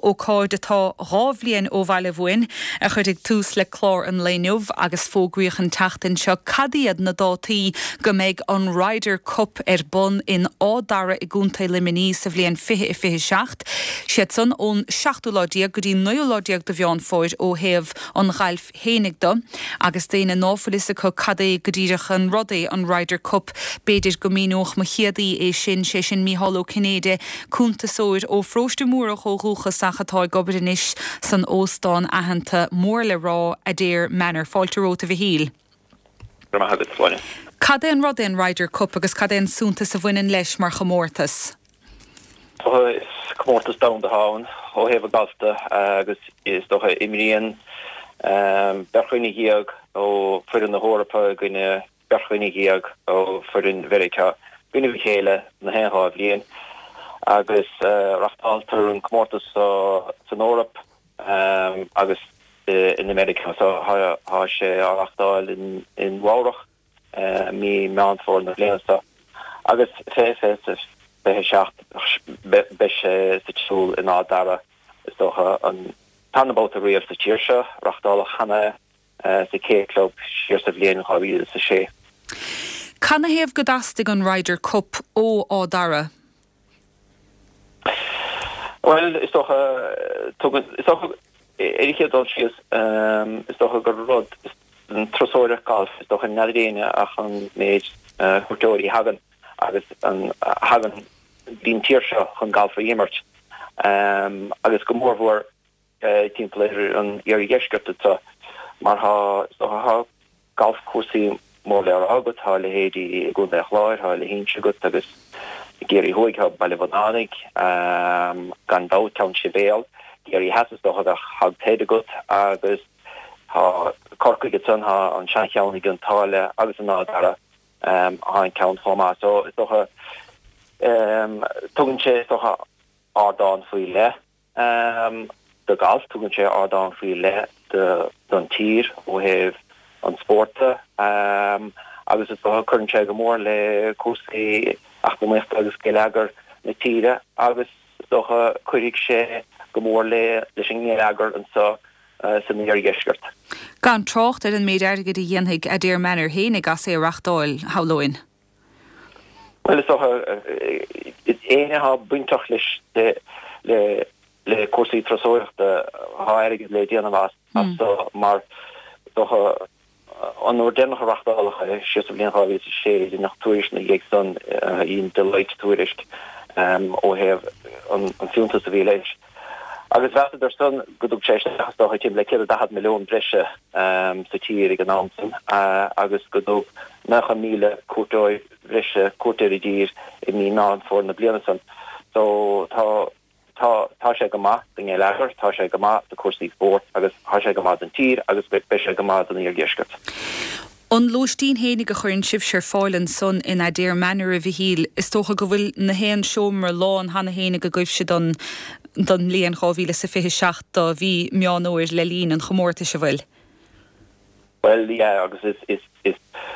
ó cáid atá rábhlíonn ó bhaile bhuain a chuirigh tús le chlár an léinmh agus fógraíochan teachtain seo cadíad na dátaí go méid an Ryder Cup bun in ádara i gúnta liminí sa bhliain 2026. Siad san ón 7 láideag go dtí 9 láideag do bheán fóir ó héamh an ghailf héanigda agus déine náfalisa chu cadé go dtíireach an rudaí an Ryder Cup beidir go míoch mo chiadaí é sin sé sin míhalló Cnéide cúnta sóir ó fróiste múra ó rúcha sachatá gobrinis san óstán ahananta mór le rá a déir Manor fáilteróta bhí híl. Cad é an rudaí an Ryder Cup agus cad é an súnta sa bhainin leis mar chamórtas? Is comórtas down the hán ó hefh galta agus is doch imríon berchuinnig hiag ó furin na hórapá gine berchuinnig hiag ó furin verica gine vi chéile na henhá blian agus rachtaltar an comórtas san Órap agus in America so ha sé arachtáil in Wárach mi meant for na bliansta agus fé be seach be sitsúl in ádara is doch an tanbal a riamh sa tíirse rachtála chana sa cé-club siar sa bblion chavíle sa sé. Canna héamh go dastig an Ryder Cup ó ádara? Well, is toch Erich dal sias is toch go rud an trosóire golf is toch an nadéine ach an méid chutóirí hagan agus an hagan bín tíirse chun golf a dhémart agus go mórmhór timpplair an iargéisgurt tá mar ha golf cuasaí mór le agat há le héadí go le chláir há le hínse gut agus géirí hoig ha bailile vannig gan dá township béal géirí hasas do a hag téide gut agus ha corcaige san ha an seancheannig an táile agus an ádara an count forma so is doch tugann sé toch ádán faoi le de golf tugann sé ádán faoi le don tír ó heh an sporta agus is doch chun sé go mór le cuasaí ach go mecht agus geléagar na tíre agus doch chuirigh sé go mór le sin geléagar an sa san iargéisgurt. Gan trocht an méid airgad í dhéanaigh a déir Manor hénig as é rachtáil hálóin? Well, is toch éine ha buintach leis le cuasaí trasóireachta ha airgad le déanana más so mar doch an ordennach rachtálacha sé sa blian haví sé í nach túris na dhéag san ín de leit túrist ó heh an fiúnta sa bhí leis. Agus bheit ar san godúg sé do tim le 10 milliún breise sa tíir ag an amsan agus godúg 9,000 cuatóid breise cuatéir i dír i mí ná fór na bliana san. So tá sé go maith den leagar, tá sé go maith de cuasaí sport agus tá sé go maith an tír agus be sé go maith an iargéisgurt. An lóistín hénig a chuirn sibseir fáilen son in a déir Manor a bhí híl is tócha go bhfuil na héan seomar lán hanna hénig a goibh se don líon chávíle sa 26 do bhí meánóir le lín an chomórta se bhfuil. Well, yeah, agus is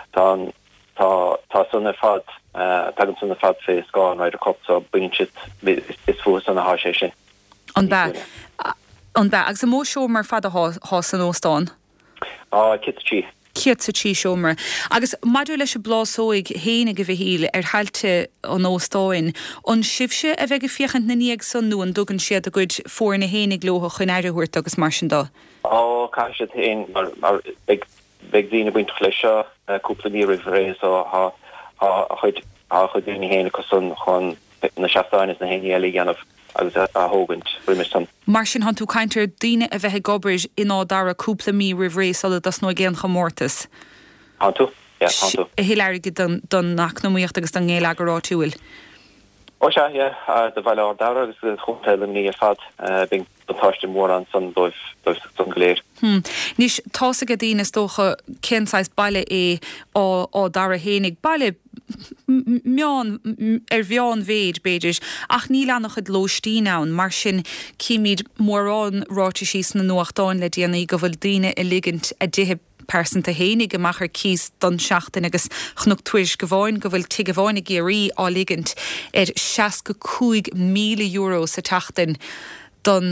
tá sunna fad tagan sunna fad fé sá an Ryder Cup so buin siad is fós an há sé sin. An ba agus a mó seomar fad a há san óstán? Kittí. Kiat sa tí seomar. Agus maidir leis a blásóig hénig a bhí híl heilte an óstáin an sibse a bheith go fiachant na níag san nu an dugan siad a gcuid fór na hénig locha chun airiúirt agus mar sin dá. Cá sé héin mar beag dhína buintach lei seo cúpla ní rih so chuid daoine héna cosún chun na seaachtáin is na héine eile ganamh agus a hógant riimi san. Mar sin han tú caintear daoine a bheith gobrid in ádara cúpla mí rih sola das nó géan chamórtas. Hantu? Hantu. A héileirigh don nachnomíocht agus don ngéile agurrá túil. O se, de bhaile ádara agus chuntail ní a fad bing batáiste mór an san dóibh san gléir. Nís tása go dtíine tócha cinsáis baile é ádara hénig baile meán bheán véid beidir ach ní lenach chud lóistíán mar sin cíimiid mórrán ráte síos na nuachtáin le déanaí go bhfuil daine i ligint a dithe person a hénig amach kís don seachtain agus chnug tuis go bháin go bhfuil tu go bháinnig géirí á ligint 65 milliún euro sa teachtain don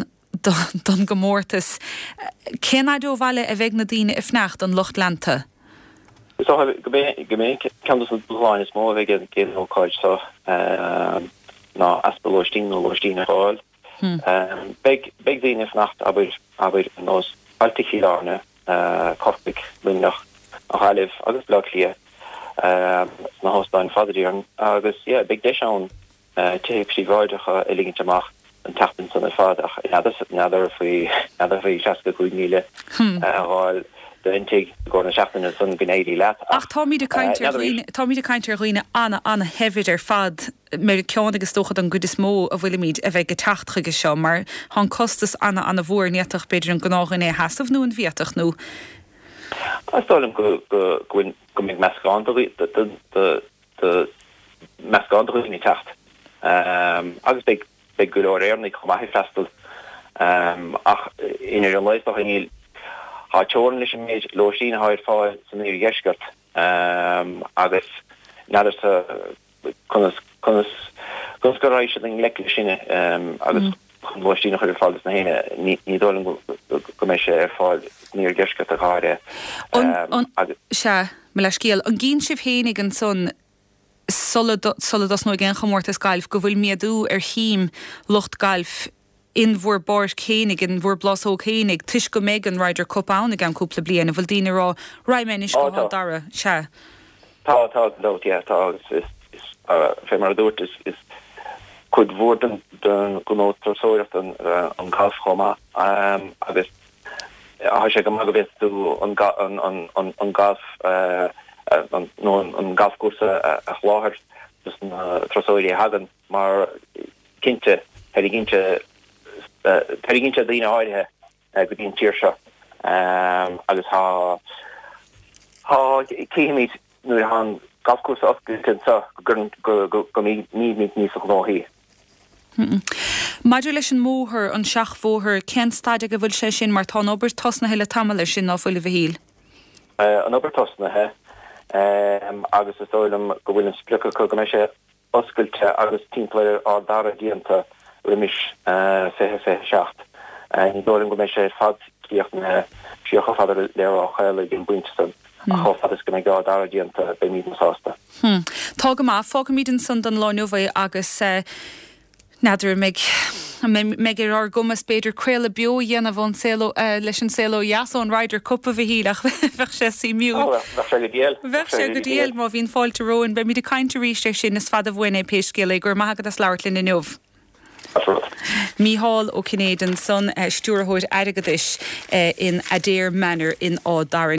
don gomórtas. Céna dó bhile a bheith na daine i fneacht an Locht Lanta? So gemeen kan dus belang is mo gen óáid so na aspelóistín no Loistín aáil. Beg dine nacht aber nos altichiárne korpik nach a halif agus blaklie na hostein fadrian agus beg de an te si vaidech elingenach an tachten son fadach nader fi chaske goedniele de intig go seachtain sun gnéí le. Ach Tommy de Kainter roioine anna hefid fad mé cean agus stochad an godes mó a bhfuil míid a bheith getachtige seo, mar há costas anna bhór netach beidir an gnágan é hasamh nó an viatach nó. Astálim go mé meascándaí de meascándaí ní techt. Agus be go éirnig chumaií festal ach inar an leisbach in ha choren lis méid Loistín haid fá san ir geskart agus nader kunnas go reis le sinne agus Loistín chu fall na héine ní dolen go mé sé fá níir geskart a háre se me le scéal an gén sih hénig an son solid nó gin chamórtas gailf go bhfuil miadú hím Locht Gailf in bhór báir cénig in bhór blasó cénig tuis go méid an Ryder Cup annig an cúpla bliana bhfuil daine rá raimmenis go dara se. Tá is fé mar dúirt is chud bhór den go trasóirecht an gaschoma agus sé go mag tú an gas an gascúsa a chláthir trasóirí hagan mar cinnte ginse dine áirithe go dtín tíir seo agus céimiid nuair an gascúsa oscailte go míid níos a gnáthí. Maidir leis an móthir an seach bhóthir cén staide go bhfuil sé sin mar tá obair tosna heile tamala sin ná fuil bh híl. An obair tosnathe agus is dóilm go bhfuil an splicha go mé sé oscailte agus timpplair á dara díanta rimis fé secht. Ní dóilm go mé sé fad cíocht na siocha fadar le á chaile gin buintestan a chofad is go mé gá dara díanta be míad nasásta. Tá go má fága míad an sun an láinmhah agus nadidir meg ar gomas beidir creile bio dhéana bhn leis an célo jaasó an Ryder Cup a bhí híach bheith sé sí miú. Bheith sé go díal má bhín fáilte roin, be míad a caiinte ríiste sin is fad a bhhaine péiscéala gur maigad as leirlinn in nuh. Míhall ó Cinnéad an son stúrthóid aigeis in Adair Manor in Ádarin.